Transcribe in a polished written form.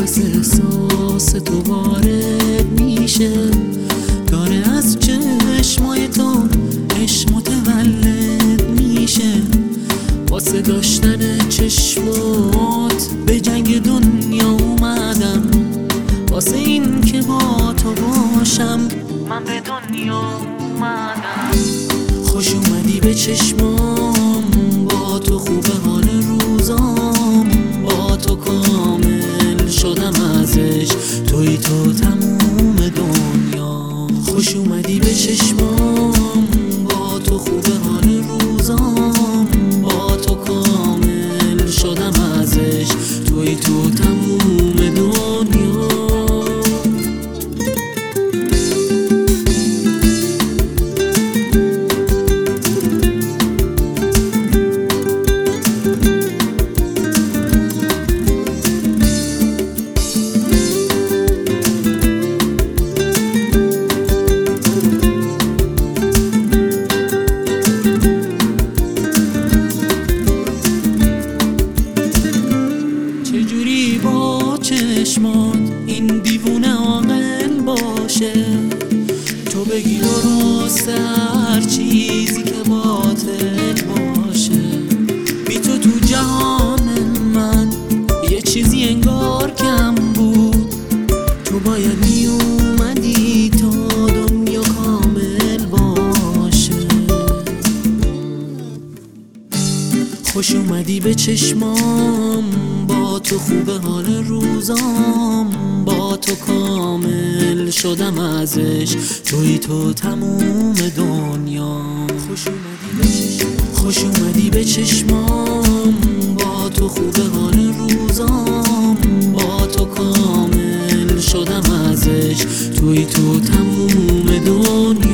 نفس احساس تو وارد میشه، داره از چشمای تو عشق متولد میشه. واسه داشتن چشمات به جنگ دنیا اومدم، واسه این که با تو باشم من به دنیا اومدم. خوش اومدی به چشمام، با تو خوبه حال روزام، با تو کامل شدم ازش، توی تو تموم دنیا. خوش اومدی به چشمام، با تو خوبه حال روزام، با تو کامل شدم ازش، توی تو تموم دنیا. چجوری با چشمات این دیوونه عاقل باشه، تو بگی درسته هر چیزی که باطل باشه. بی تو تو جهان من یه چیزی انگار کم بود، تو باید می اومدی تا دنیا کامل باشه. خوش اومدی به چشمام، با تو خوبه حال روزام، با تو کامل شدم ازش، توی تو تموم دنیا. خوش اومدی به چشمام، با تو خوبه حال روزام، با تو کامل شدم ازش، توی تو تموم دنیا.